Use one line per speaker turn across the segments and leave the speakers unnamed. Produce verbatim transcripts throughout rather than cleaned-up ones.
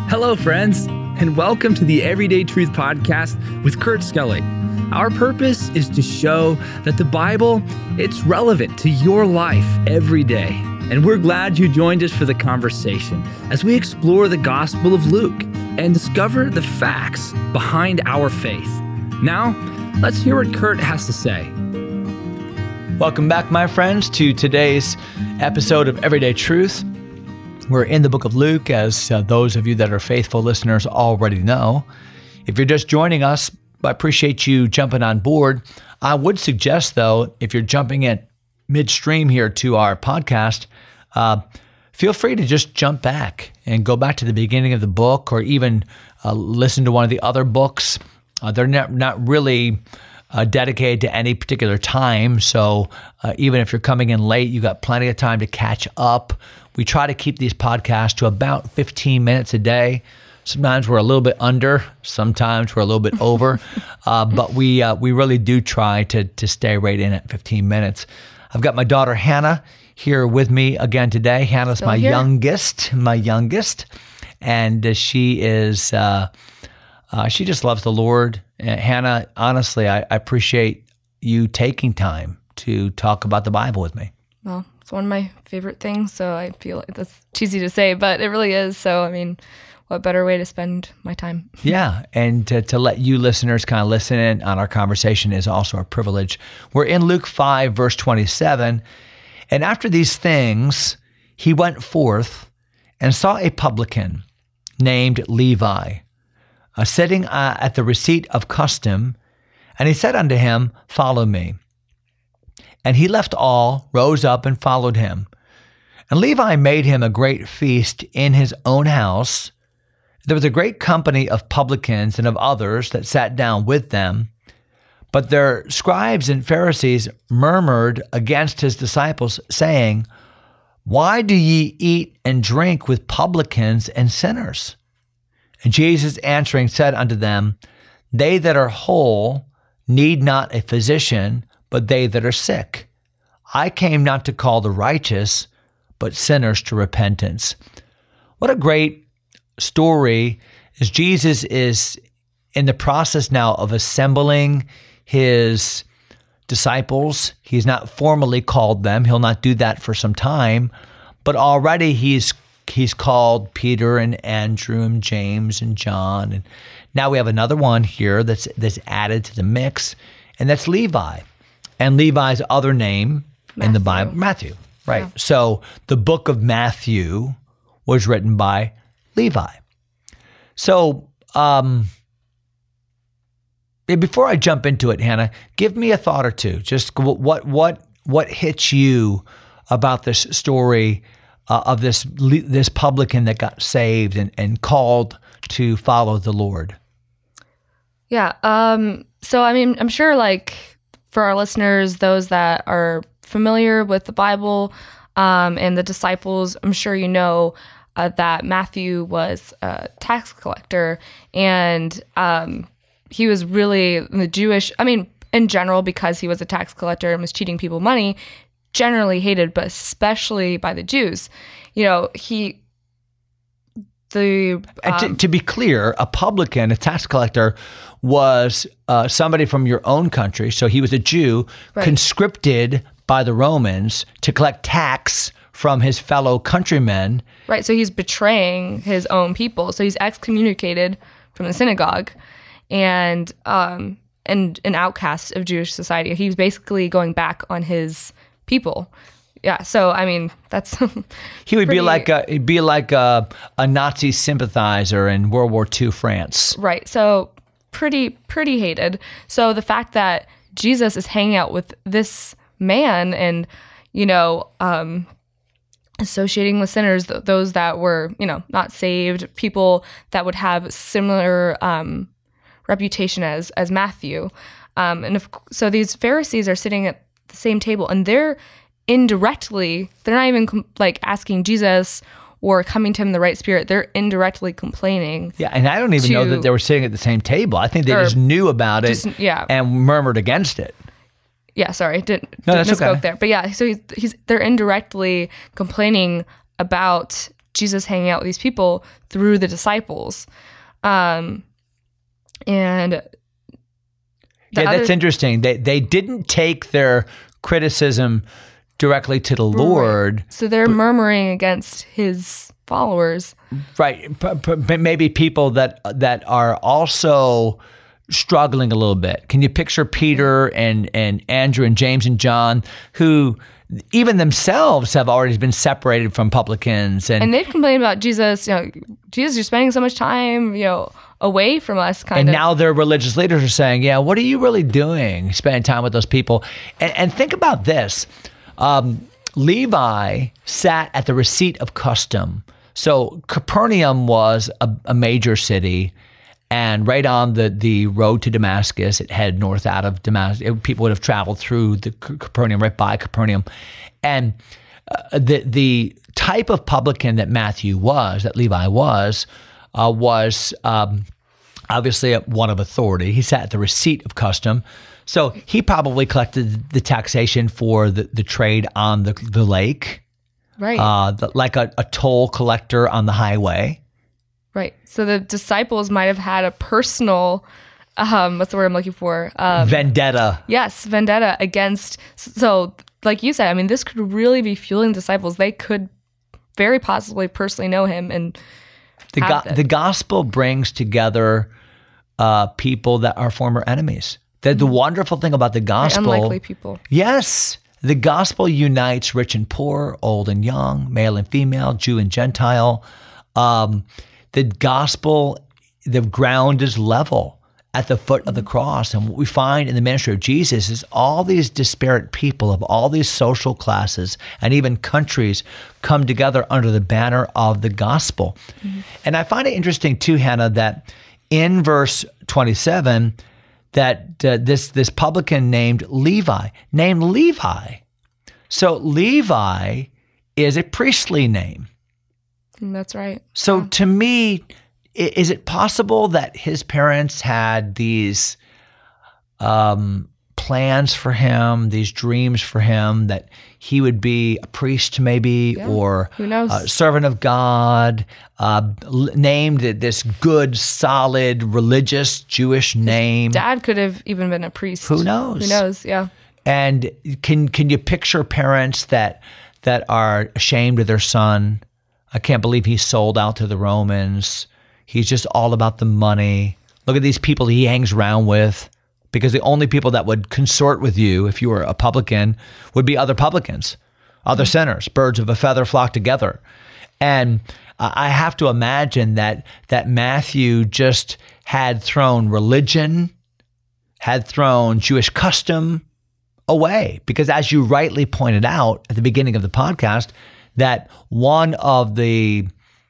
Hello, friends, and welcome to the Everyday Truth Podcast with Kurt Skelly. Our purpose is to show that the Bible, it's relevant to your life every day. And we're glad you joined us for the conversation as we explore the Gospel of Luke and discover the facts behind our faith. Now, let's hear what Kurt has to say.
Welcome back, my friends, to today's episode of Everyday Truth. We're in the book of Luke, as uh, those of you that are faithful listeners already know. If you're just joining us, I appreciate you jumping on board. I would suggest, though, if you're jumping in midstream here to our podcast, uh, feel free to just jump back and go back to the beginning of the book, or even uh, listen to one of the other books. Uh, they're not, not really uh, dedicated to any particular time, so uh, even if you're coming in late, you got plenty of time to catch up. We try to keep these podcasts to about fifteen minutes a day. Sometimes we're a little bit under, sometimes we're a little bit over, uh, but we uh, we really do try to to stay right in at fifteen minutes. I've got my daughter Hannah here with me again today. Hannah's
Still
my
here.
youngest, my youngest, and uh, she is uh, uh, she just loves the Lord. Uh, Hannah, honestly, I, I appreciate you taking time to talk about the Bible with me.
Well, it's one of my favorite things, so I feel like that's cheesy to say, but it really is. So, I mean, what better way to spend my time?
Yeah, and to, to let you listeners kind of listen in on our conversation is also a privilege. We're in Luke five, verse twenty-seven, and after these things, he went forth and saw a publican named Levi, uh, sitting uh, at the receipt of custom, and he said unto him, Follow me. And he left all, rose up, and followed him. And Levi made him a great feast in his own house. There was a great company of publicans and of others that sat down with them. But their scribes and Pharisees murmured against his disciples, saying, Why do ye eat and drink with publicans and sinners? And Jesus answering said unto them, They that are whole need not a physician, but they that are sick. I came not to call the righteous, but sinners to repentance. What a great story, as Jesus is in the process now of assembling his disciples. He's not formally called them. He'll not do that for some time, but already he's he's called Peter and Andrew and James and John. And now we have another one here that's that's added to the mix, and that's Levi. And Levi's other name
Matthew.
in the Bible, Matthew, right?
Yeah.
So the book of Matthew was written by Levi. So um, before I jump into it, Hannah, give me a thought or two. Just what what what hits you about this story uh, of this this publican that got saved and, and called to follow the Lord?
Yeah. Um, so, I mean, I'm sure, like, for our listeners, those that are familiar with the Bible um, and the disciples, I'm sure you know uh, that Matthew was a tax collector, and um, he was really the Jewish, I mean, in general, because he was a tax collector and was cheating people money, generally hated, but especially by the Jews. You know, he... The, um,
and to, to be clear, a publican, a tax collector, was uh, somebody from your own country. So he was a Jew,
right.
conscripted by the Romans to collect tax from his fellow countrymen.
Right, so he's betraying his own people. So he's excommunicated from the synagogue and um, and an outcast of Jewish society. He's basically going back on his people. Yeah, so I mean that's
he would
pretty,
be like a, he'd be like a, a Nazi sympathizer in World War Two France.
Right. So pretty pretty hated. So the fact that Jesus is hanging out with this man and you know um, associating with sinners, th- those that were you know not saved, people that would have similar um, reputation as as Matthew, um, and if, so these Pharisees are sitting at the same table and they're indirectly, they're not even com- like asking Jesus or coming to him in the right spirit. They're indirectly complaining.
Yeah, and I don't even
to,
know that they were sitting at the same table. I think they just knew about it
just, yeah.
and murmured against it.
Yeah, sorry, didn't,
No,
didn't
that's
misspoke
okay.
there. But yeah, so he's, he's they're indirectly complaining about Jesus hanging out with these people through the disciples. Um, and
yeah,
other,
that's interesting. They they didn't take their criticism directly to the Lord.
Right. So they're but, murmuring against his followers.
Right. But maybe people that that are also struggling a little bit. Can you picture Peter and, and Andrew and James and John, who even themselves have already been separated from publicans? And,
and they've complained about Jesus, you know, Jesus, you're spending so much time, you know, away from us, kind
and
of.
And now their religious leaders are saying, yeah, what are you really doing, spending time with those people? And, and think about this. Um, Levi sat at the receipt of custom. So Capernaum was a, a major city, and right on the, the road to Damascus, it headed north out of Damascus. It, people would have traveled through the Capernaum, right by Capernaum. And uh, the the type of publican that Matthew was, that Levi was, uh, was um, obviously one of authority. He sat at the receipt of custom. So he probably collected the taxation for the, the trade on the, the lake.
Right.
Uh, the, like a, a toll collector on the highway.
Right. So the disciples might have had a personal, um, what's the word I'm looking for? Um,
vendetta.
Yes, vendetta against. So, like you said, I mean, this could really be fueling disciples. They could very possibly personally know him. And
the go- the gospel brings together uh, people that are former enemies. The, the wonderful thing about the gospel,
very unlikely people.
Yes, the gospel unites rich and poor, old and young, male and female, Jew and Gentile. Um, the gospel, the ground is level at the foot of the cross. And what we find in the ministry of Jesus is all these disparate people of all these social classes and even countries come together under the banner of the gospel. Mm-hmm. And I find it interesting too, Hannah, that in verse twenty-seven, that uh, this this publican named Levi, named Levi. So Levi is a priestly name.
That's right.
So
yeah.
to me, is it possible that his parents had these um, plans for him, these dreams for him, that he would be a priest maybe,
yeah.
or
Who knows?
a servant of God, uh, named this good, solid, religious Jewish name?
His dad could have even been a priest.
Who knows?
Who knows? Yeah.
And can can you picture parents that that are ashamed of their son? I can't believe he sold out to the Romans. He's just all about the money. Look at these people he hangs around with, because the only people that would consort with you if you were a publican would be other publicans, other sinners. Birds of a feather flock together. And I have to imagine that that Matthew just had thrown religion, had thrown Jewish custom away. Because as you rightly pointed out at the beginning of the podcast, that one of the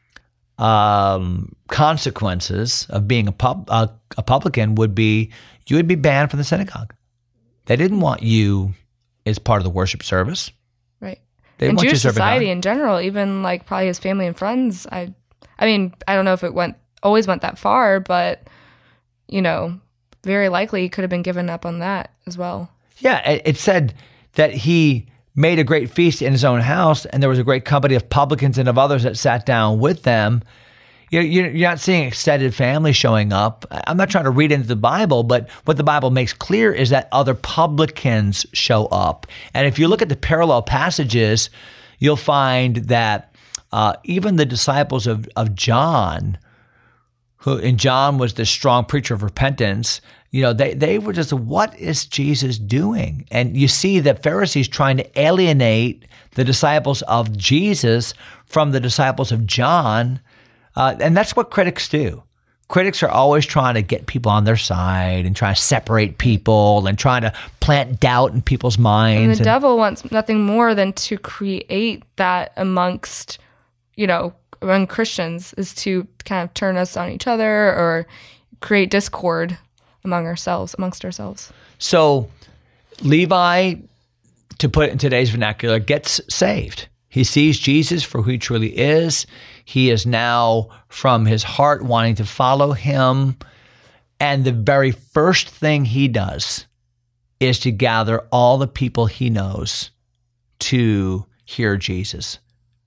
um, consequences of being a, pub, a, a publican would be you would be banned from the synagogue. They didn't want you as part of the worship service.
Right.
They didn't
and
want
Jewish
you serving
society
God.
in general, even like probably his family and friends. I, I mean, I don't know if it went always went that far, but you know, very likely he could have been given up on that as well. Yeah,
it, it said that he made a great feast in his own house, and there was a great company of publicans and of others that sat down with them. You're, you're not seeing extended family showing up. I'm not trying to read into the Bible, but what the Bible makes clear is that other publicans show up. And if you look at the parallel passages, you'll find that uh, even the disciples of, of John, who and John was the strong preacher of repentance, you know, they, they were just, what is Jesus doing? And you see the Pharisees trying to alienate the disciples of Jesus from the disciples of John. Uh, and that's what critics do. Critics are always trying to get people on their side and trying to separate people and trying to plant doubt in people's minds.
And the
and,
devil wants nothing more than to create that amongst, you know, among Christians, is to kind of turn us on each other or create discord among ourselves, amongst ourselves.
So Levi, to put it in today's vernacular, gets saved. He sees Jesus for who he truly is. He is now from his heart wanting to follow him. And the very first thing he does is to gather all the people he knows to hear Jesus.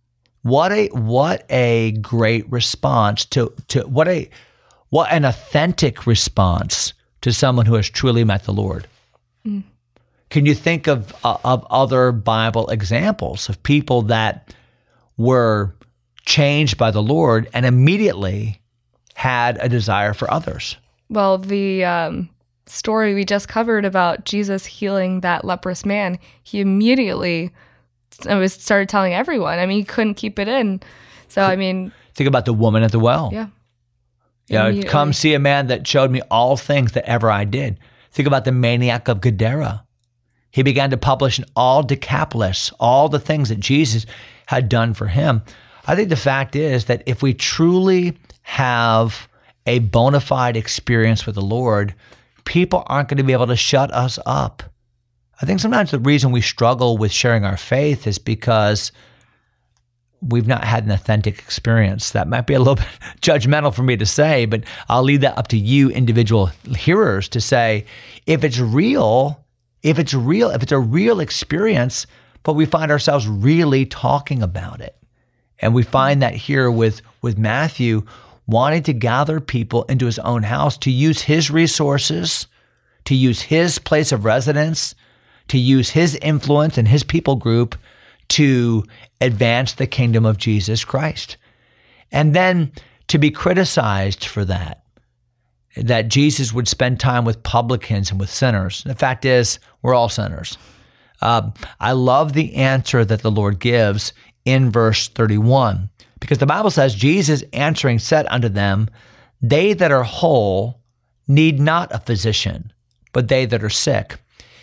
What a what a great response to to what a what an authentic response to someone who has truly met the Lord. Mm. Can you think of uh, of other Bible examples of people that were changed by the Lord and immediately had a desire for others?
Well, the um, story we just covered about Jesus healing that leprous man, he immediately was started telling everyone. I mean, he couldn't keep it in. So, I mean...
Think about the woman at the well.
Yeah.
Yeah, come see a man that showed me all things that ever I did. Think about the maniac of Gadara. He began to publish in all Decapolis, all the things that Jesus had done for him. I think the fact is that if we truly have a bona fide experience with the Lord, people aren't going to be able to shut us up. I think sometimes the reason we struggle with sharing our faith is because we've not had an authentic experience. That might be a little bit judgmental for me to say, but I'll leave that up to you individual hearers to say, if it's real, if it's real, if it's a real experience, but we find ourselves really talking about it. And we find that here with, with Matthew wanting to gather people into his own house to use his resources, to use his place of residence, to use his influence and his people group to advance the kingdom of Jesus Christ. And then to be criticized for that, that Jesus would spend time with publicans and with sinners. The fact is, we're all sinners. Uh, I love the answer that the Lord gives in verse thirty-one, because the Bible says, Jesus answering said unto them, they that are whole need not a physician, but they that are sick.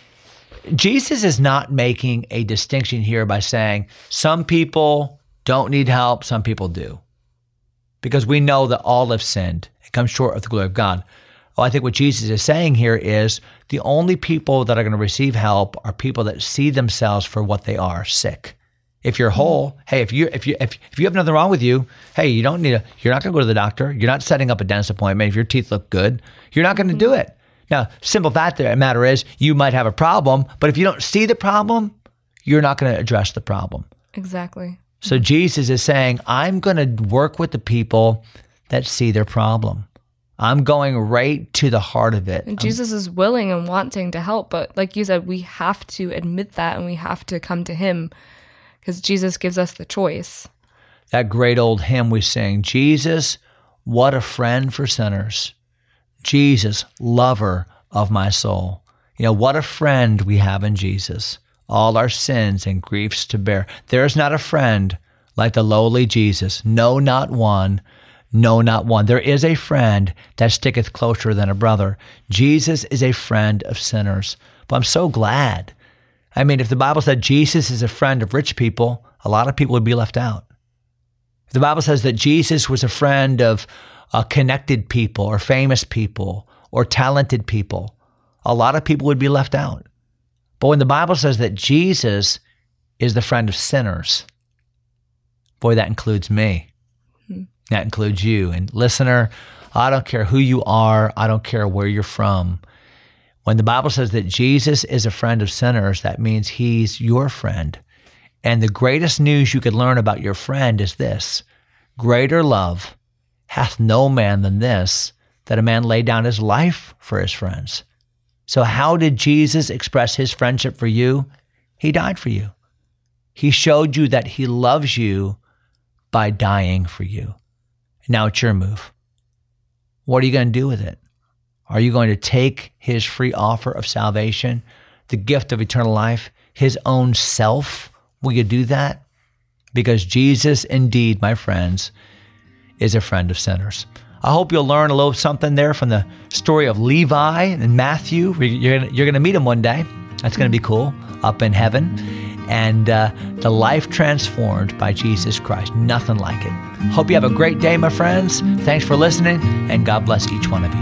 Jesus is not making a distinction here by saying some people don't need help, some people do. Because we know that all have sinned and come short of the glory of God. Well, I think what Jesus is saying here is the only people that are going to receive help are people that see themselves for what they are, sick. If you're whole, hey, if you if you if, if you have nothing wrong with you, hey, you don't need a you're not going to go to the doctor. You're not setting up a dentist appointment. If your teeth look good, you're not going to do it. Now, simple fact of the matter is you might have a problem, but if you don't see the problem, you're not going to address the problem.
Exactly.
So Jesus is saying, I'm going to work with the people that see their problem. I'm going right to the heart of it.
And Jesus is willing and wanting to help, but like you said, we have to admit that and we have to come to him because Jesus gives us the choice.
That great old hymn we sing, Jesus, what a friend for sinners. Jesus, lover of my soul. You know, what a friend we have in Jesus. All our sins and griefs to bear. There is not a friend like the lowly Jesus. No, not one. No, not one. There is a friend that sticketh closer than a brother. Jesus is a friend of sinners. But I'm so glad. I mean, if the Bible said Jesus is a friend of rich people, a lot of people would be left out. If the Bible says that Jesus was a friend of uh, connected people or famous people or talented people, a lot of people would be left out. But when the Bible says that Jesus is the friend of sinners, boy, that includes me. Hmm. That includes you. And listener, I don't care who you are. I don't care where you're from. When the Bible says that Jesus is a friend of sinners, that means he's your friend. And the greatest news you could learn about your friend is this: greater love hath no man than this, that a man lay down his life for his friends. So how did Jesus express his friendship for you? He died for you. He showed you that he loves you by dying for you. Now it's your move. What are you going to do with it? Are you going to take his free offer of salvation, the gift of eternal life, his own self? Will you do that? Because Jesus, indeed, my friends, is a friend of sinners. I hope you'll learn a little something there from the story of Levi and Matthew. You're going you're to meet him one day. That's going to be cool, up in heaven. And uh, the life transformed by Jesus Christ. Nothing like it. Hope you have a great day, my friends. Thanks for listening, and God bless each one of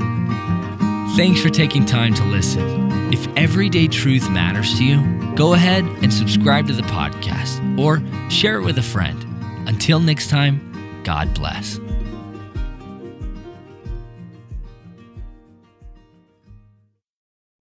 you.
Thanks for taking time to listen. If everyday truth matters to you, go ahead and subscribe to the podcast or share it with a friend. Until next time, God bless.